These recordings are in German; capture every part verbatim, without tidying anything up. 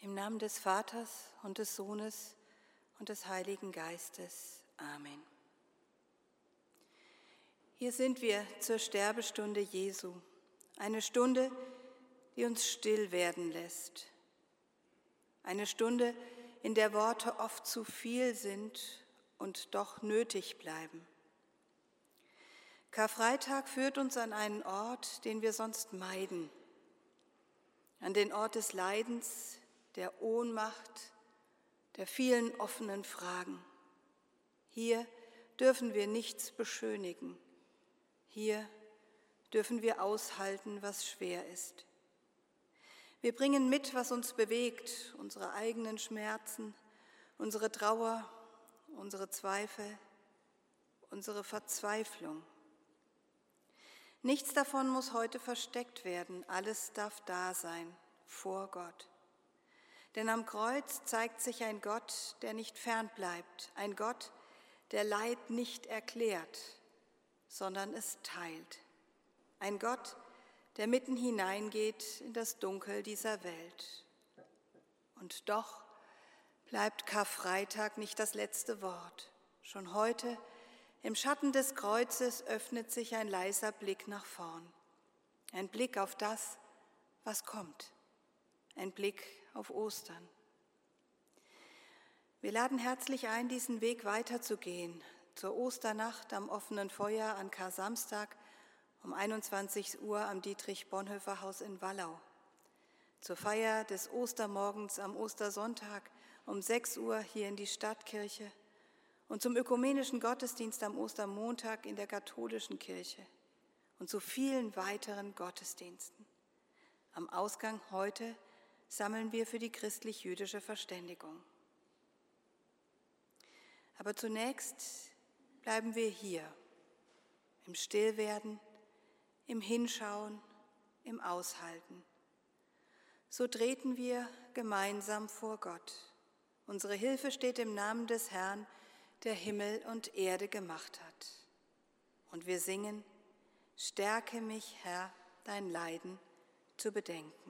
Im Namen des Vaters und des Sohnes und des Heiligen Geistes. Amen. Hier sind wir zur Sterbestunde Jesu, eine Stunde, die uns still werden lässt. Eine Stunde, in der Worte oft zu viel sind und doch nötig bleiben. Karfreitag führt uns an einen Ort, den wir sonst meiden, an den Ort des Leidens, der Ohnmacht, der vielen offenen Fragen. Hier dürfen wir nichts beschönigen. Hier dürfen wir aushalten, was schwer ist. Wir bringen mit, was uns bewegt, unsere eigenen Schmerzen, unsere Trauer, unsere Zweifel, unsere Verzweiflung. Nichts davon muss heute versteckt werden, alles darf da sein, vor Gott. Denn am Kreuz zeigt sich ein Gott, der nicht fern bleibt, ein Gott, der Leid nicht erklärt, sondern es teilt. Ein Gott, der mitten hineingeht in das Dunkel dieser Welt. Und doch bleibt Karfreitag nicht das letzte Wort. Schon heute, im Schatten des Kreuzes, öffnet sich ein leiser Blick nach vorn. Ein Blick auf das, was kommt. Ein Blick auf Ostern. Wir laden herzlich ein, diesen Weg weiterzugehen, zur Osternacht am offenen Feuer an Kar-Samstag um einundzwanzig Uhr am Dietrich-Bonhoeffer-Haus in Wallau, zur Feier des Ostermorgens am Ostersonntag um sechs Uhr hier in die Stadtkirche und zum ökumenischen Gottesdienst am Ostermontag in der katholischen Kirche und zu vielen weiteren Gottesdiensten. Am Ausgang heute sammeln wir für die christlich-jüdische Verständigung. Aber zunächst bleiben wir hier, im Stillwerden, im Hinschauen, im Aushalten. So treten wir gemeinsam vor Gott. Unsere Hilfe steht im Namen des Herrn, der Himmel und Erde gemacht hat. Und wir singen: Stärke mich, Herr, dein Leiden zu bedenken.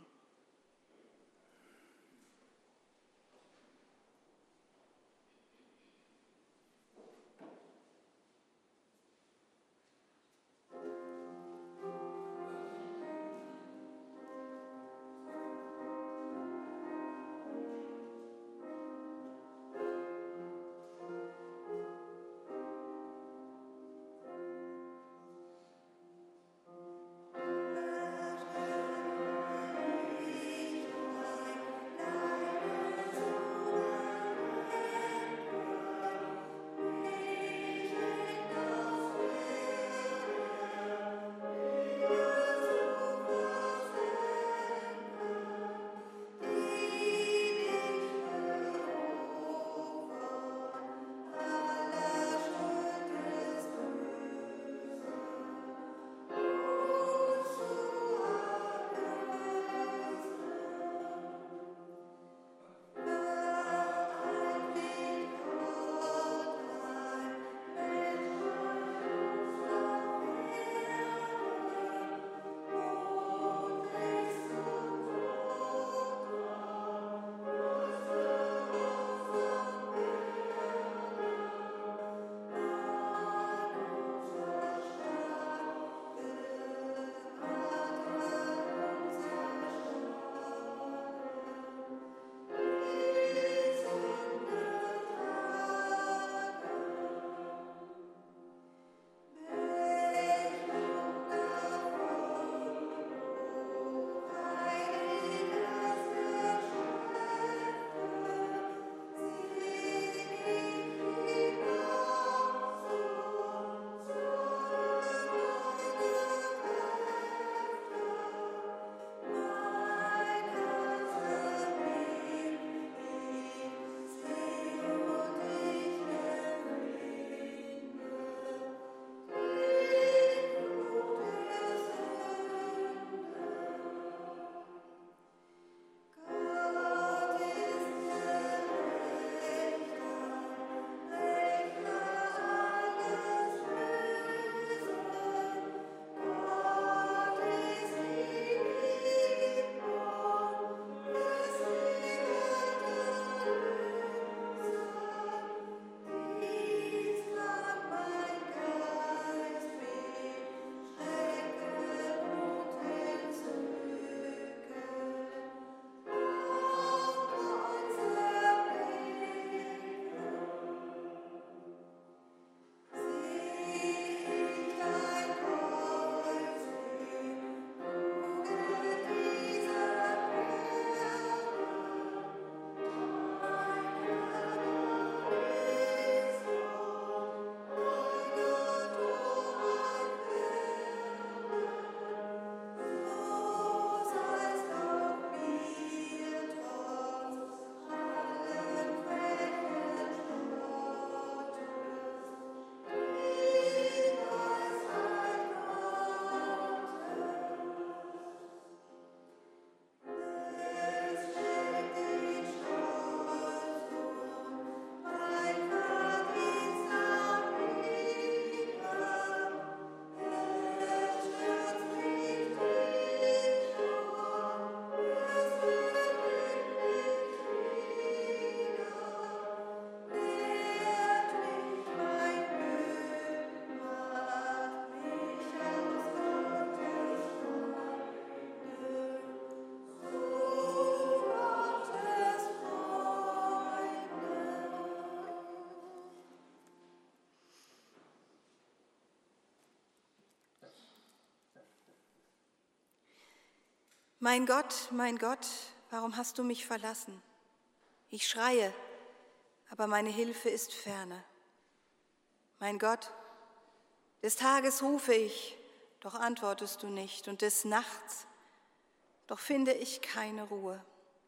Mein Gott, mein Gott, warum hast du mich verlassen? Ich schreie, aber meine Hilfe ist ferne. Mein Gott, des Tages rufe ich, doch antwortest du nicht, und des Nachts, doch finde ich keine Ruhe.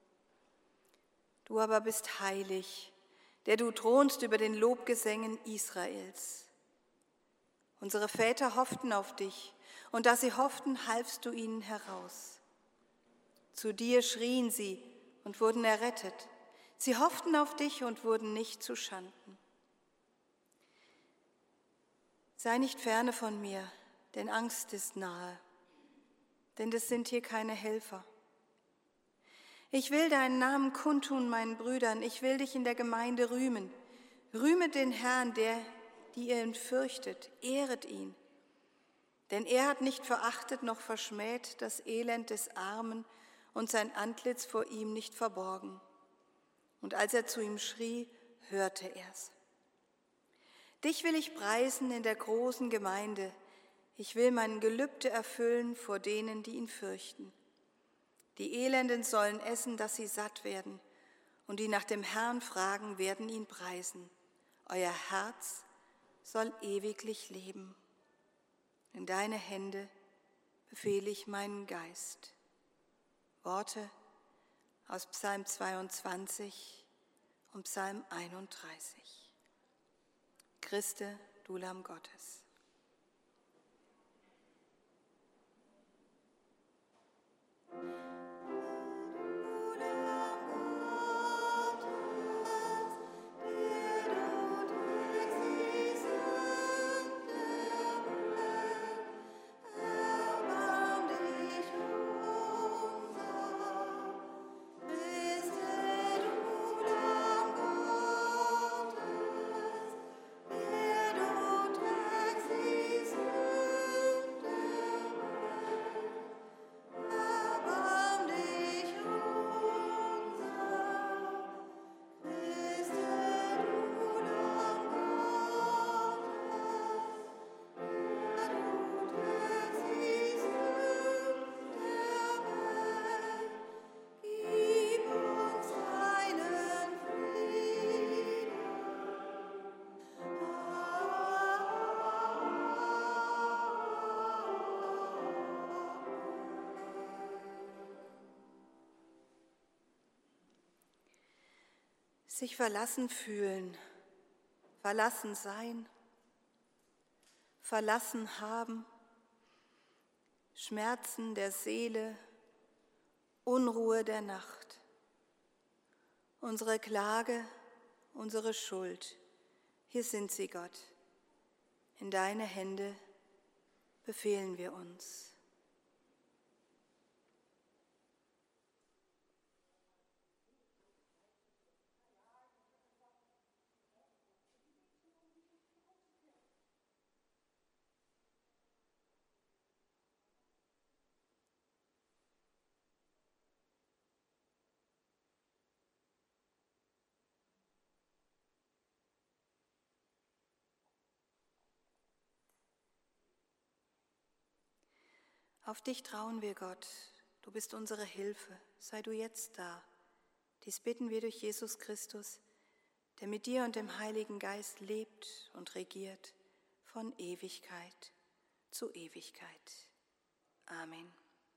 Du aber bist heilig, der du thronst über den Lobgesängen Israels. Unsere Väter hofften auf dich, und da sie hofften, halfst du ihnen heraus. Zu dir schrien sie und wurden errettet. Sie hofften auf dich und wurden nicht zu Schanden. Sei nicht ferne von mir, denn Angst ist nahe, denn es sind hier keine Helfer. Ich will deinen Namen kundtun meinen Brüdern, ich will dich in der Gemeinde rühmen. Rühmet den Herrn, der, die ihr ihn fürchtet, ehret ihn. Denn er hat nicht verachtet noch verschmäht das Elend des Armen und sein Antlitz vor ihm nicht verborgen. Und als er zu ihm schrie, hörte er's. Dich will ich preisen in der großen Gemeinde. Ich will mein Gelübde erfüllen vor denen, die ihn fürchten. Die Elenden sollen essen, dass sie satt werden, und die nach dem Herrn fragen, werden ihn preisen. Euer Herz soll ewiglich leben. In deine Hände befehle ich meinen Geist. Worte aus Psalm zweiundzwanzig und Psalm einunddreißig. Christe, du Lamm Gottes. Sich verlassen fühlen, verlassen sein, verlassen haben, Schmerzen der Seele, Unruhe der Nacht. Unsere Klage, unsere Schuld, hier sind sie, Gott. In deine Hände befehlen wir uns. Auf dich trauen wir, Gott. Du bist unsere Hilfe. Sei du jetzt da. Dies bitten wir durch Jesus Christus, der mit dir und dem Heiligen Geist lebt und regiert von Ewigkeit zu Ewigkeit. Amen.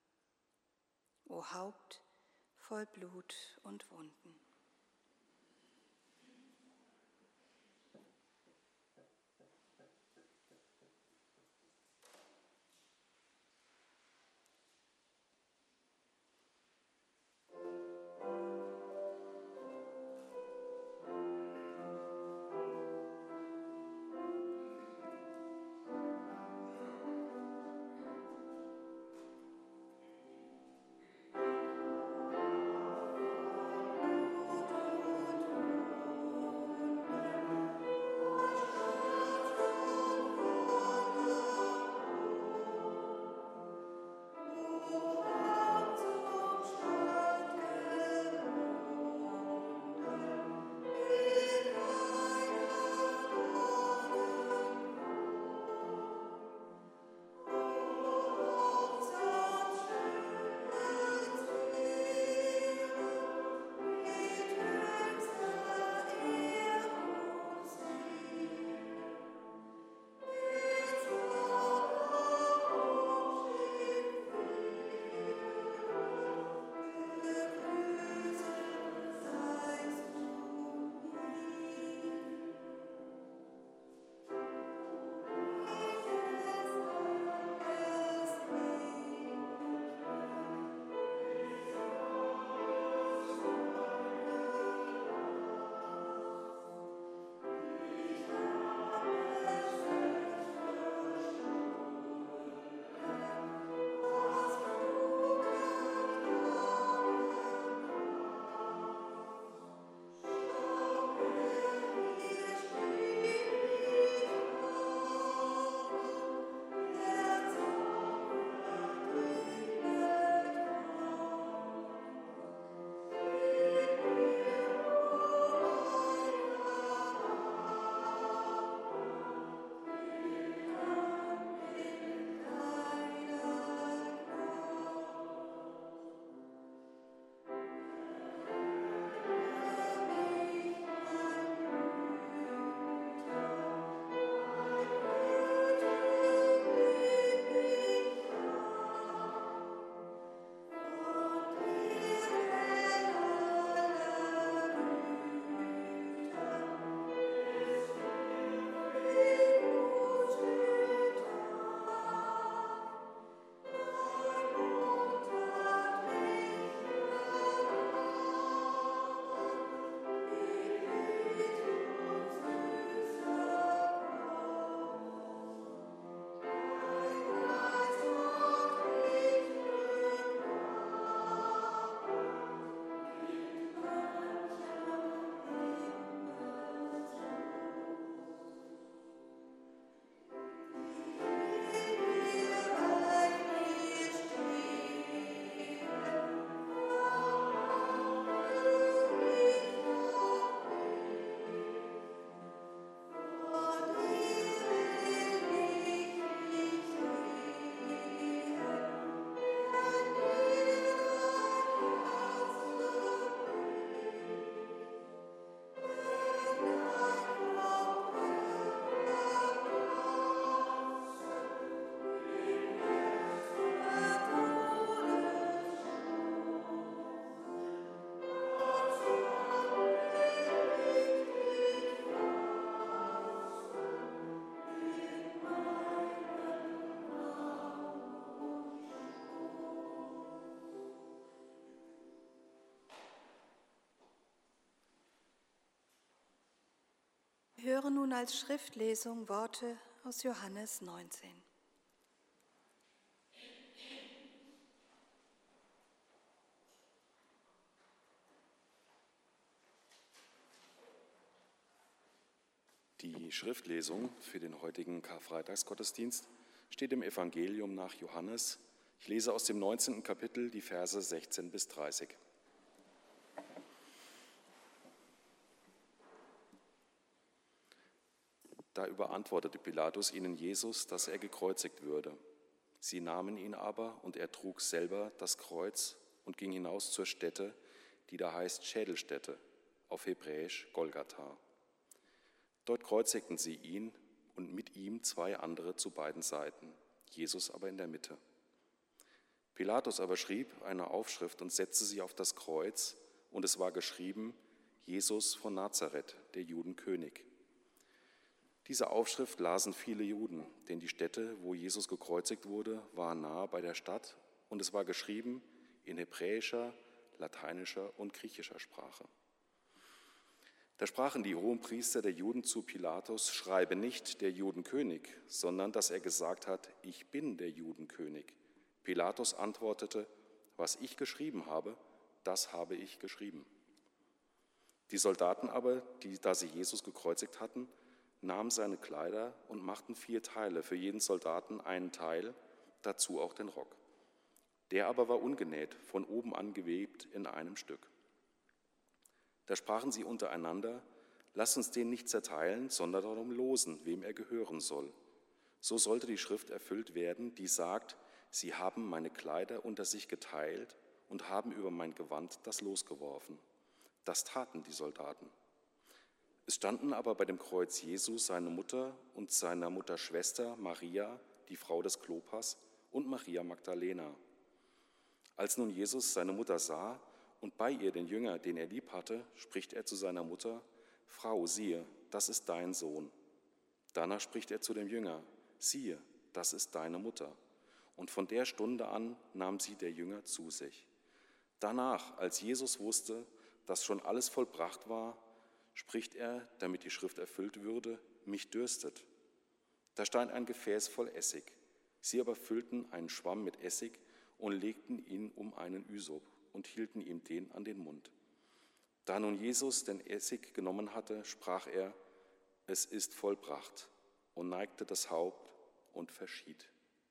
O Haupt voll Blut und Wunden. Wir hören nun als Schriftlesung Worte aus Johannes neunzehn. Die Schriftlesung für den heutigen Karfreitagsgottesdienst steht im Evangelium nach Johannes. Ich lese aus dem neunzehnten Kapitel die Verse sechzehn bis dreißig. Da überantwortete Pilatus ihnen Jesus, dass er gekreuzigt würde. Sie nahmen ihn aber, und er trug selber das Kreuz und ging hinaus zur Stätte, die da heißt Schädelstätte, auf Hebräisch Golgatha. Dort kreuzigten sie ihn und mit ihm zwei andere zu beiden Seiten, Jesus aber in der Mitte. Pilatus aber schrieb eine Aufschrift und setzte sie auf das Kreuz, und es war geschrieben: Jesus von Nazareth, der Judenkönig. Diese Aufschrift lasen viele Juden, denn die Stätte, wo Jesus gekreuzigt wurde, war nahe bei der Stadt, und es war geschrieben in hebräischer, lateinischer und griechischer Sprache. Da sprachen die Hohenpriester der Juden zu Pilatus: Schreibe nicht der Judenkönig, sondern dass er gesagt hat: Ich bin der Judenkönig. Pilatus antwortete: Was ich geschrieben habe, das habe ich geschrieben. Die Soldaten aber, die, da sie Jesus gekreuzigt hatten, nahmen seine Kleider und machten vier Teile, für jeden Soldaten einen Teil, dazu auch den Rock. Der aber war ungenäht, von oben an gewebt in einem Stück. Da sprachen sie untereinander: Lasst uns den nicht zerteilen, sondern darum losen, wem er gehören soll. So sollte die Schrift erfüllt werden, die sagt: Sie haben meine Kleider unter sich geteilt und haben über mein Gewand das Los geworfen. Das taten die Soldaten. Es standen aber bei dem Kreuz Jesu seine Mutter und seiner Mutter Schwester Maria, die Frau des Klopas, und Maria Magdalena. Als nun Jesus seine Mutter sah und bei ihr den Jünger, den er lieb hatte, spricht er zu seiner Mutter: Frau, siehe, das ist dein Sohn. Danach spricht er zu dem Jünger: Siehe, das ist deine Mutter. Und von der Stunde an nahm sie der Jünger zu sich. Danach, als Jesus wusste, dass schon alles vollbracht war, spricht er, damit die Schrift erfüllt würde: Mich dürstet. Da stand ein Gefäß voll Essig. Sie aber füllten einen Schwamm mit Essig und legten ihn um einen Ysop und hielten ihm den an den Mund. Da nun Jesus den Essig genommen hatte, sprach er: Es ist vollbracht, und neigte das Haupt und verschied.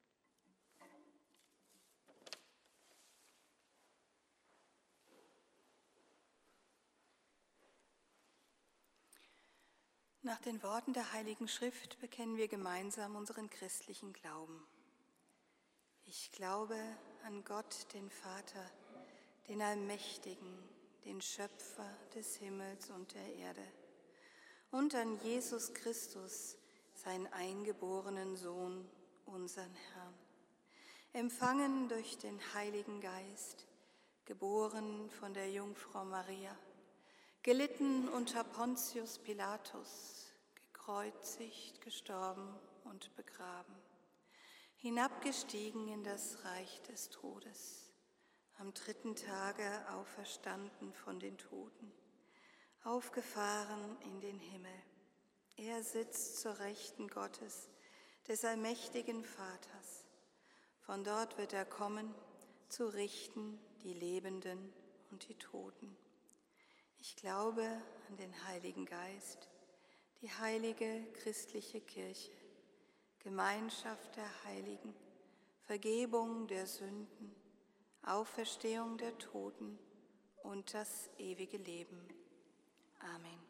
Nach den Worten der Heiligen Schrift bekennen wir gemeinsam unseren christlichen Glauben. Ich glaube an Gott, den Vater, den Allmächtigen, den Schöpfer des Himmels und der Erde, und an Jesus Christus, seinen eingeborenen Sohn, unseren Herrn, empfangen durch den Heiligen Geist, geboren von der Jungfrau Maria, gelitten unter Pontius Pilatus, gekreuzigt, gestorben und begraben, hinabgestiegen in das Reich des Todes, am dritten Tage auferstanden von den Toten, aufgefahren in den Himmel. Er sitzt zur Rechten Gottes, des allmächtigen Vaters. Von dort wird er kommen, zu richten die Lebenden und die Toten. Ich glaube an den Heiligen Geist, die heilige christliche Kirche, Gemeinschaft der Heiligen, Vergebung der Sünden, Auferstehung der Toten und das ewige Leben. Amen.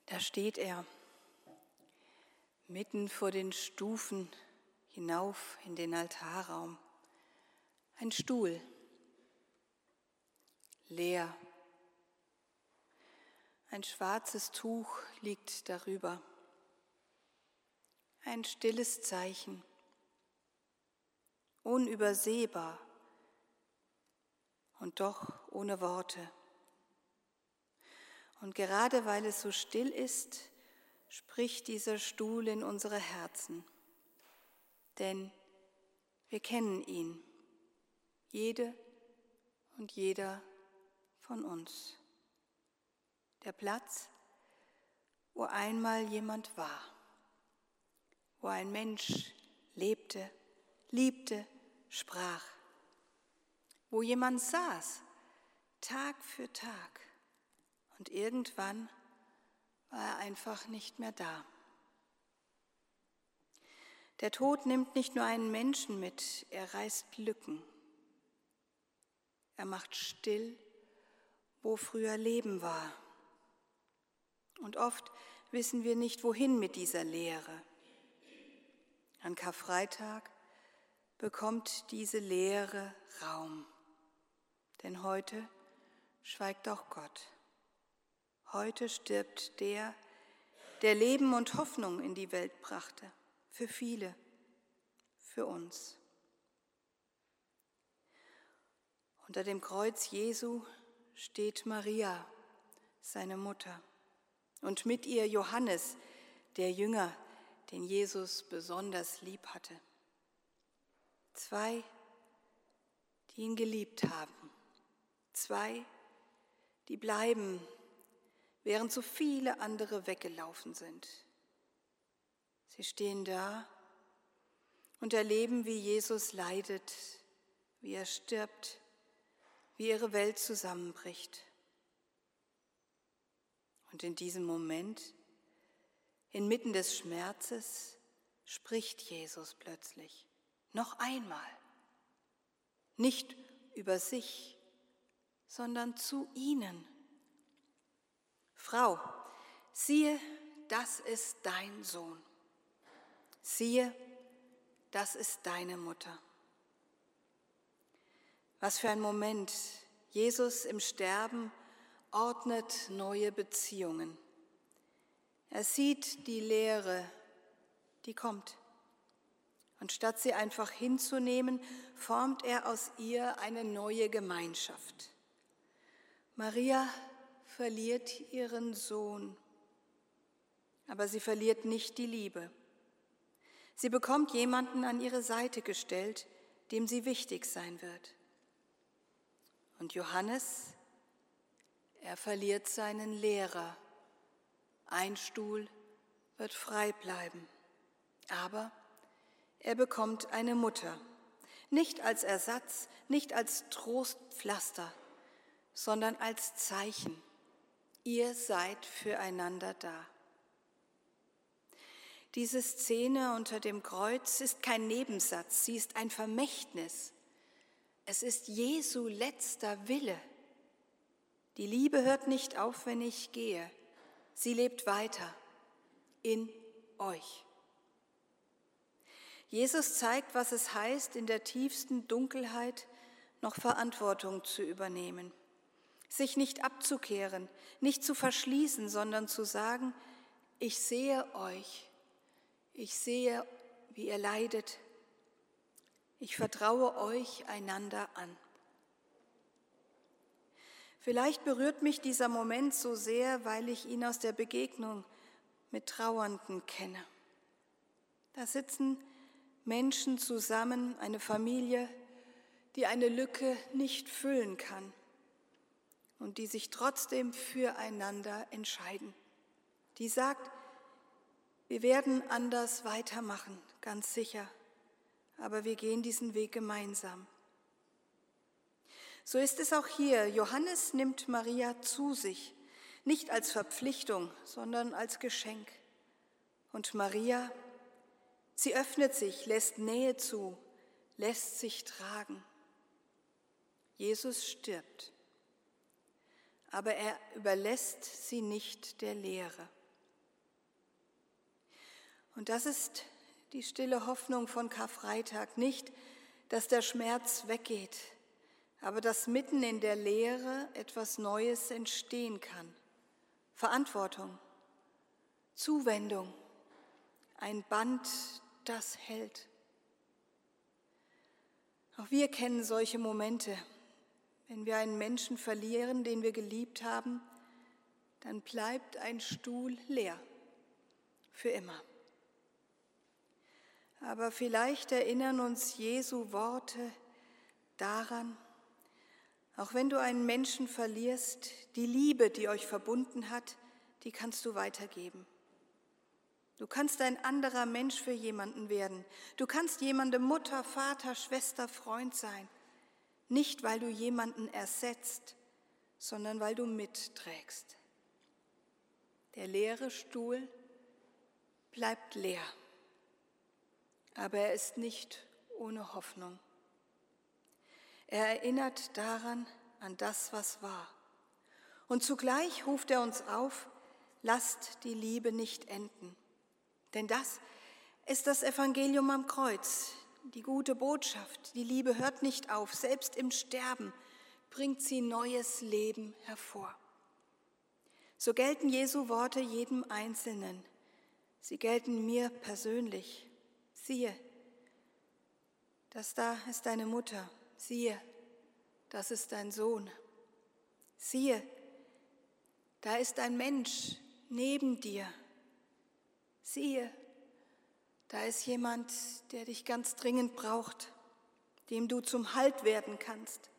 Da steht er, mitten vor den Stufen hinauf in den Altarraum. Ein Stuhl, leer. Ein schwarzes Tuch liegt darüber. Ein stilles Zeichen, unübersehbar und doch ohne Worte. Und gerade weil es so still ist, spricht dieser Stuhl in unsere Herzen. Denn wir kennen ihn, jede und jeder von uns. Der Platz, wo einmal jemand war, wo ein Mensch lebte, liebte, sprach, wo jemand saß, Tag für Tag, und irgendwann war er einfach nicht mehr da. Der Tod nimmt nicht nur einen Menschen mit, er reißt Lücken. Er macht still, wo früher Leben war. Und oft wissen wir nicht, wohin mit dieser Leere. An Karfreitag bekommt diese Leere Raum. Denn heute schweigt auch Gott. Heute stirbt der, der Leben und Hoffnung in die Welt brachte. Für viele, für uns. Unter dem Kreuz Jesu steht Maria, seine Mutter, und mit ihr Johannes, der Jünger, den Jesus besonders lieb hatte. Zwei, die ihn geliebt haben. Zwei, die bleiben, während so viele andere weggelaufen sind. Sie stehen da und erleben, wie Jesus leidet, wie er stirbt, wie ihre Welt zusammenbricht. Und in diesem Moment, inmitten des Schmerzes, spricht Jesus plötzlich, noch einmal, nicht über sich, sondern zu ihnen. Frau, siehe, das ist dein Sohn. Siehe, das ist deine Mutter. Was für ein Moment. Jesus im Sterben ordnet neue Beziehungen. Er sieht die Leere, die kommt. Und statt sie einfach hinzunehmen, formt er aus ihr eine neue Gemeinschaft. Maria verliert ihren Sohn, aber sie verliert nicht die Liebe. Sie bekommt jemanden an ihre Seite gestellt, dem sie wichtig sein wird. Und Johannes, er verliert seinen Lehrer. Ein Stuhl wird frei bleiben, aber er bekommt eine Mutter, nicht als Ersatz, nicht als Trostpflaster, sondern als Zeichen. Ihr seid füreinander da. Diese Szene unter dem Kreuz ist kein Nebensatz, sie ist ein Vermächtnis. Es ist Jesu letzter Wille. Die Liebe hört nicht auf, wenn ich gehe. Sie lebt weiter in euch. Jesus zeigt, was es heißt, in der tiefsten Dunkelheit noch Verantwortung zu übernehmen. Sich nicht abzukehren, nicht zu verschließen, sondern zu sagen, ich sehe euch. Ich sehe, wie ihr leidet. Ich vertraue euch einander an. Vielleicht berührt mich dieser Moment so sehr, weil ich ihn aus der Begegnung mit Trauernden kenne. Da sitzen Menschen zusammen, eine Familie, die eine Lücke nicht füllen kann und die sich trotzdem füreinander entscheiden. Die sagt, wir werden anders weitermachen, ganz sicher, aber wir gehen diesen Weg gemeinsam. So ist es auch hier. Johannes nimmt Maria zu sich, nicht als Verpflichtung, sondern als Geschenk. Und Maria, sie öffnet sich, lässt Nähe zu, lässt sich tragen. Jesus stirbt, aber er überlässt sie nicht der Leere. Und das ist die stille Hoffnung von Karfreitag. Nicht, dass der Schmerz weggeht, aber dass mitten in der Leere etwas Neues entstehen kann. Verantwortung, Zuwendung, ein Band, das hält. Auch wir kennen solche Momente. Wenn wir einen Menschen verlieren, den wir geliebt haben, dann bleibt ein Stuhl leer, für immer. Aber vielleicht erinnern uns Jesu Worte daran, auch wenn du einen Menschen verlierst, die Liebe, die euch verbunden hat, die kannst du weitergeben. Du kannst ein anderer Mensch für jemanden werden. Du kannst jemandem Mutter, Vater, Schwester, Freund sein. Nicht, weil du jemanden ersetzt, sondern weil du mitträgst. Der leere Stuhl bleibt leer, aber er ist nicht ohne Hoffnung. Er erinnert daran, an das, was war. Und zugleich ruft er uns auf, lasst die Liebe nicht enden. Denn das ist das Evangelium am Kreuz, die gute Botschaft. Die Liebe hört nicht auf, selbst im Sterben bringt sie neues Leben hervor. So gelten Jesu Worte jedem Einzelnen. Sie gelten mir persönlich. Siehe, das da ist deine Mutter. Siehe, das ist dein Sohn. Siehe, da ist ein Mensch neben dir. Siehe, da ist jemand, der dich ganz dringend braucht, dem du zum Halt werden kannst.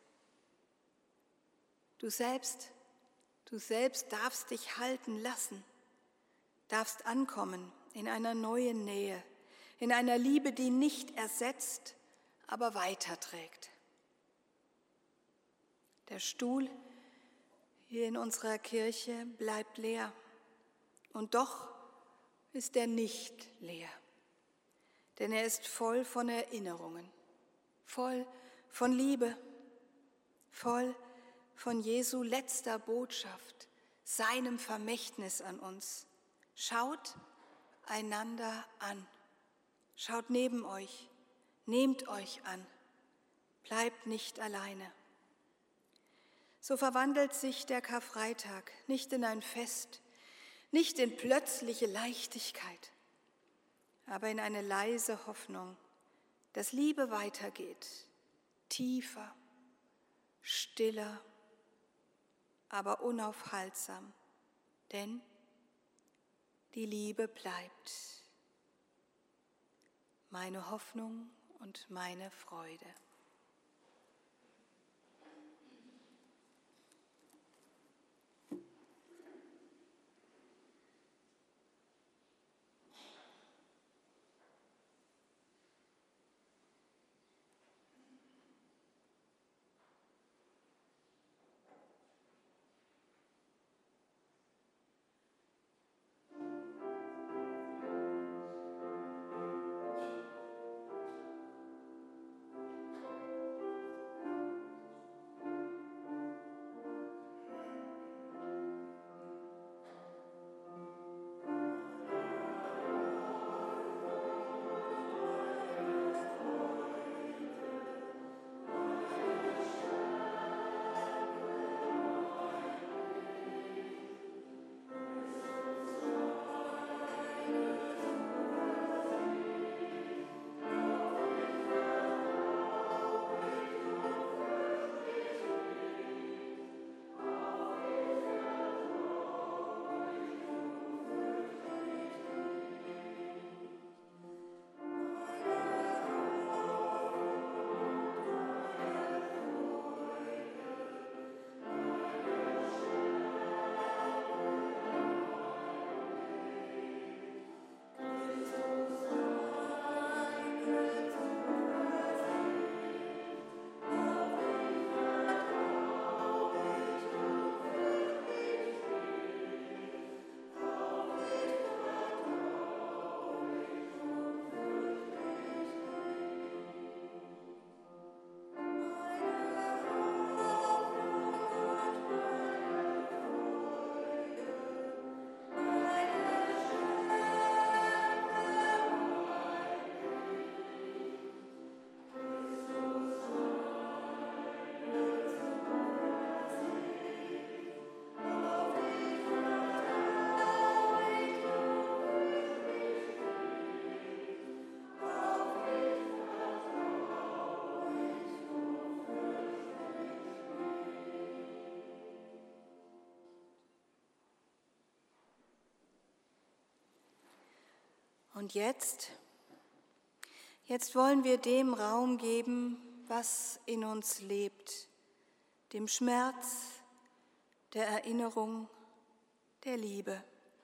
Du selbst, du selbst darfst dich halten lassen, darfst ankommen in einer neuen Nähe, in einer Liebe, die nicht ersetzt, aber weiterträgt. Der Stuhl hier in unserer Kirche bleibt leer und doch ist er nicht leer, denn er ist voll von Erinnerungen, voll von Liebe, voll von Jesu letzter Botschaft, seinem Vermächtnis an uns. Schaut einander an, schaut neben euch, nehmt euch an, bleibt nicht alleine. So verwandelt sich der Karfreitag nicht in ein Fest, nicht in plötzliche Leichtigkeit, aber in eine leise Hoffnung, dass Liebe weitergeht, tiefer, stiller, aber unaufhaltsam, denn die Liebe bleibt. Meine Hoffnung und meine Freude. Und jetzt, jetzt wollen wir dem Raum geben, was in uns lebt, dem Schmerz, der Erinnerung, der Liebe.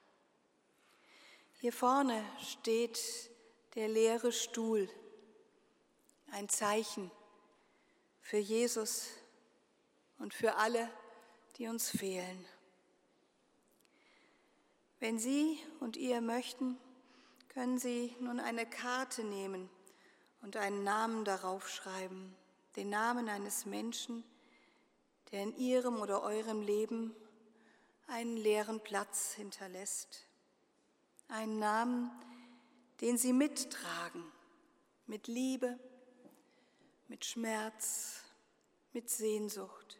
Hier vorne steht der leere Stuhl, ein Zeichen für Jesus und für alle, die uns fehlen. Wenn Sie und ihr möchten, können Sie nun eine Karte nehmen und einen Namen darauf schreiben, den Namen eines Menschen, der in Ihrem oder eurem Leben einen leeren Platz hinterlässt. Einen Namen, den Sie mittragen, mit Liebe, mit Schmerz, mit Sehnsucht.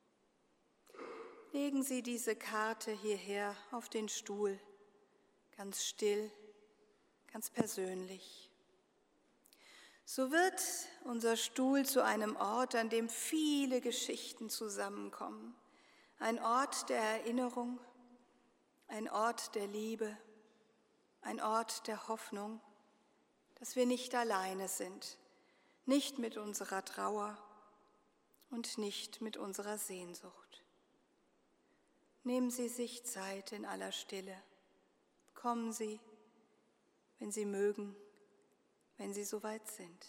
Legen Sie diese Karte hierher auf den Stuhl, ganz still, ganz persönlich. So wird unser Stuhl zu einem Ort, an dem viele Geschichten zusammenkommen. Ein Ort der Erinnerung, ein Ort der Liebe, ein Ort der Hoffnung, dass wir nicht alleine sind, nicht mit unserer Trauer und nicht mit unserer Sehnsucht. Nehmen Sie sich Zeit in aller Stille. Kommen Sie, wenn Sie mögen, wenn Sie soweit sind.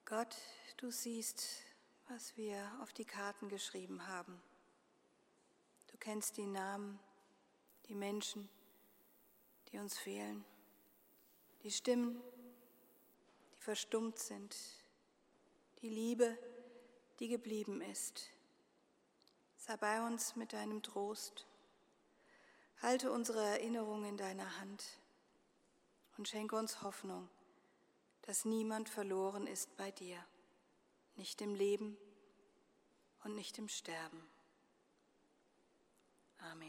Gott, du siehst, was wir auf die Karten geschrieben haben. Du kennst die Namen, die Menschen, die uns fehlen, die Stimmen, die verstummt sind, die Liebe, die geblieben ist. Sei bei uns mit deinem Trost. Halte unsere Erinnerung in deiner Hand und schenke uns Hoffnung, dass niemand verloren ist bei dir, nicht im Leben und nicht im Sterben. Amen.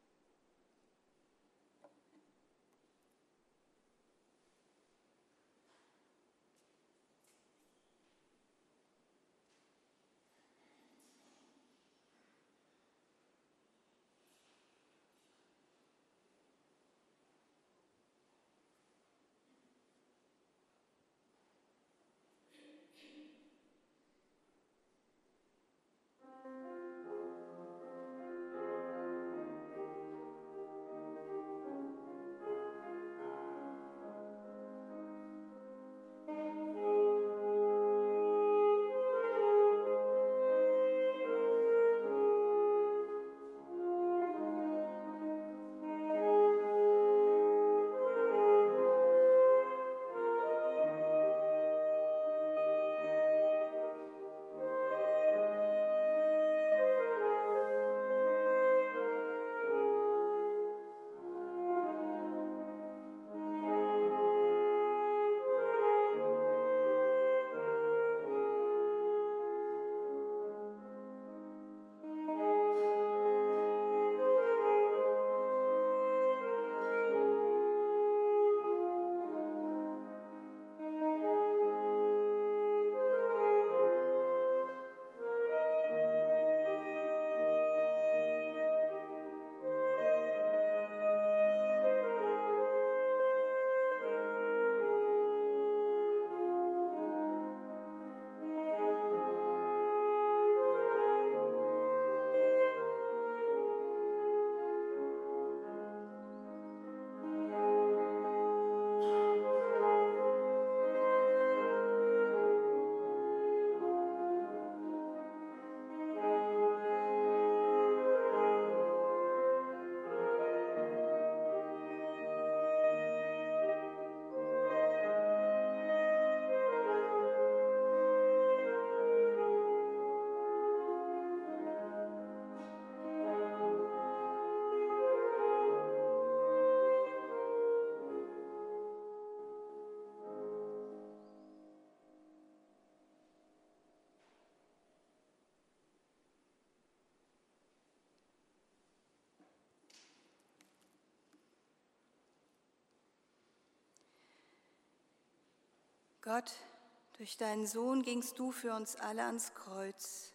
Gott, durch deinen Sohn gingst du für uns alle ans Kreuz.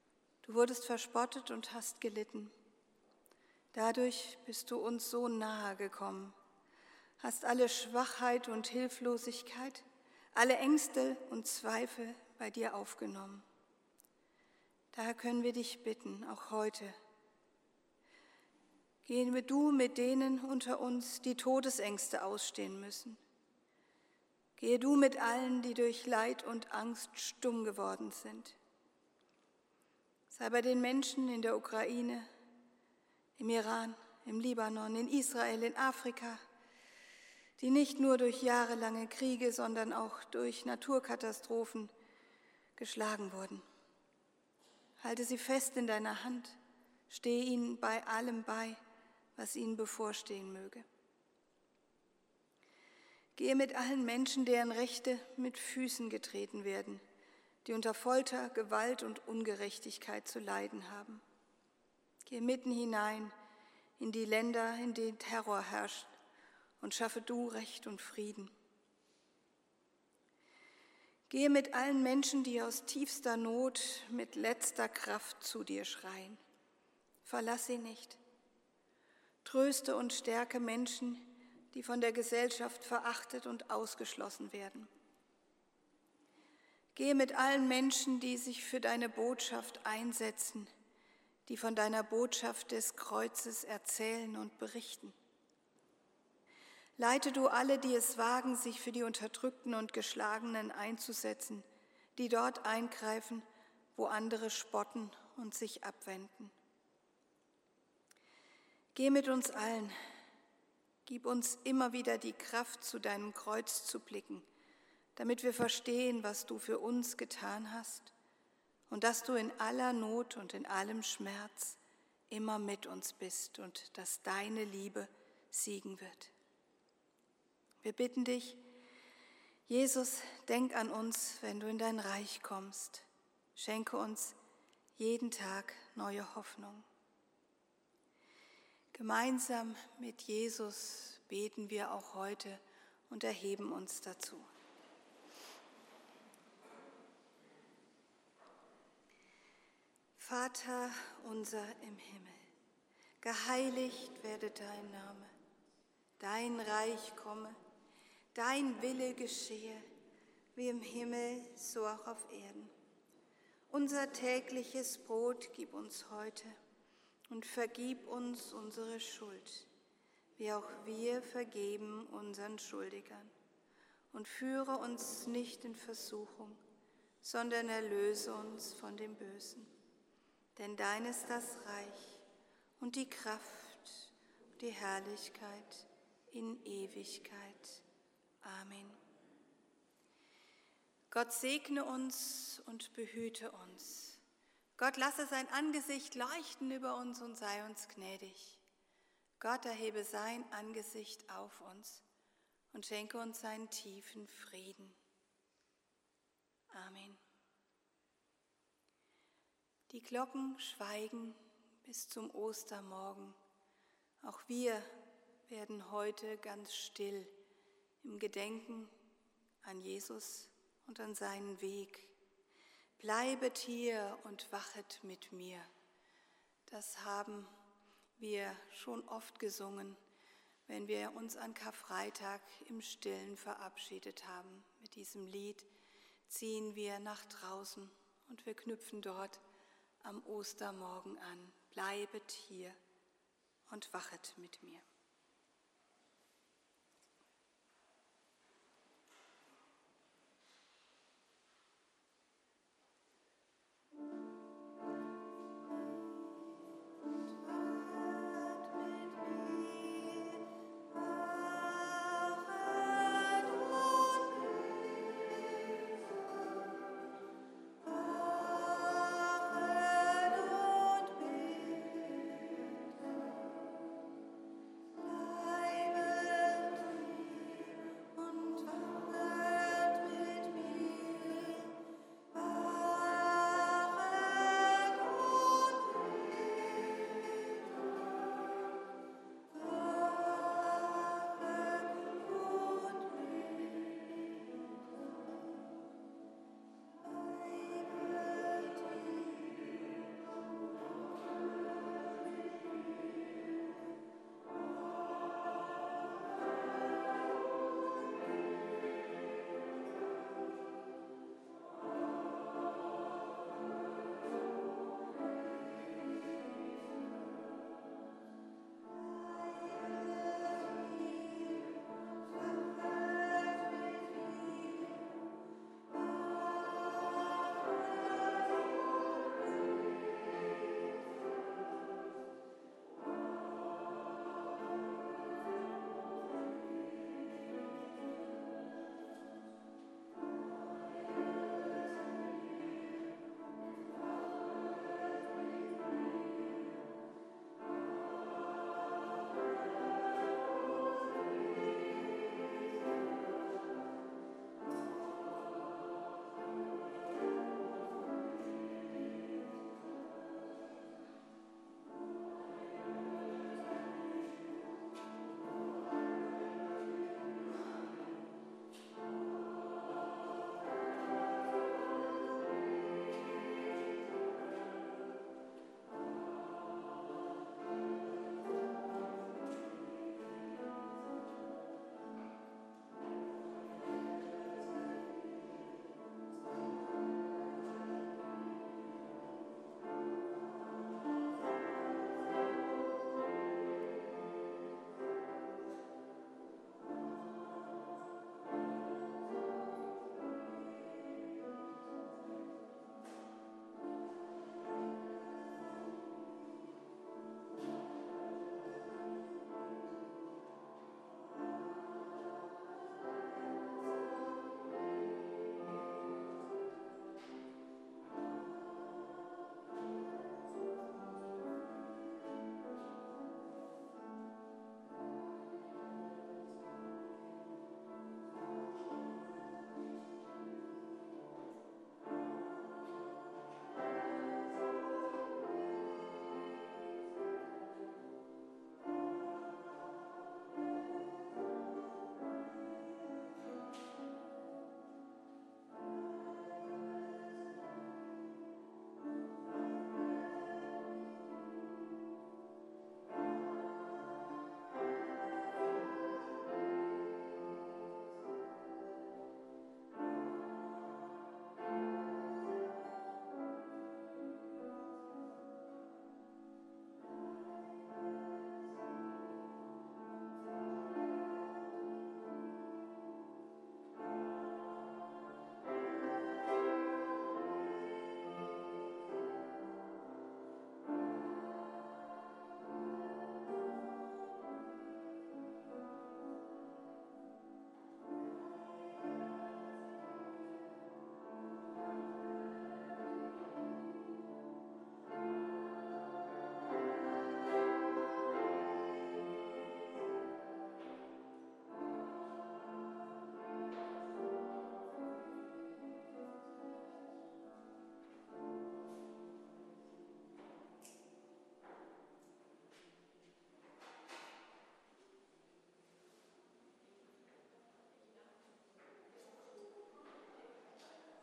Du wurdest verspottet und hast gelitten. Dadurch bist du uns so nahe gekommen, hast alle Schwachheit und Hilflosigkeit, alle Ängste und Zweifel bei dir aufgenommen. Daher können wir dich bitten, auch heute. Gehe du mit denen unter uns, die Todesängste ausstehen müssen. Gehe du mit allen, die durch Leid und Angst stumm geworden sind. Sei bei den Menschen in der Ukraine, im Iran, im Libanon, in Israel, in Afrika, die nicht nur durch jahrelange Kriege, sondern auch durch Naturkatastrophen geschlagen wurden. Halte sie fest in deiner Hand, stehe ihnen bei allem bei, was ihnen bevorstehen möge. Gehe mit allen Menschen, deren Rechte mit Füßen getreten werden, die unter Folter, Gewalt und Ungerechtigkeit zu leiden haben. Gehe mitten hinein in die Länder, in denen Terror herrscht, und schaffe du Recht und Frieden. Gehe mit allen Menschen, die aus tiefster Not mit letzter Kraft zu dir schreien. Verlass sie nicht. Tröste und stärke Menschen, die von der Gesellschaft verachtet und ausgeschlossen werden. Gehe mit allen Menschen, die sich für deine Botschaft einsetzen, die von deiner Botschaft des Kreuzes erzählen und berichten. Leite du alle, die es wagen, sich für die Unterdrückten und Geschlagenen einzusetzen, die dort eingreifen, wo andere spotten und sich abwenden. Geh mit uns allen, gib uns immer wieder die Kraft, zu deinem Kreuz zu blicken, damit wir verstehen, was du für uns getan hast und dass du in aller Not und in allem Schmerz immer mit uns bist und dass deine Liebe siegen wird. Wir bitten dich, Jesus, denk an uns, wenn du in dein Reich kommst. Schenke uns jeden Tag neue Hoffnung. Gemeinsam mit Jesus beten wir auch heute und erheben uns dazu. Vater unser im Himmel, geheiligt werde dein Name, dein Reich komme, dein Wille geschehe, wie im Himmel, so auch auf Erden. Unser tägliches Brot gib uns heute und vergib uns unsere Schuld, wie auch wir vergeben unseren Schuldigern. Und führe uns nicht in Versuchung, sondern erlöse uns von dem Bösen. Denn dein ist das Reich und die Kraft und die Herrlichkeit in Ewigkeit. Amen. Gott segne uns und behüte uns. Gott lasse sein Angesicht leuchten über uns und sei uns gnädig. Gott erhebe sein Angesicht auf uns und schenke uns seinen tiefen Frieden. Amen. Die Glocken schweigen bis zum Ostermorgen. Auch wir werden heute ganz still im Gedenken an Jesus und an seinen Weg. Bleibet hier und wachet mit mir. Das haben wir schon oft gesungen, wenn wir uns an Karfreitag im Stillen verabschiedet haben. Mit diesem Lied ziehen wir nach draußen und wir knüpfen dort am Ostermorgen an. Bleibet hier und wachet mit mir.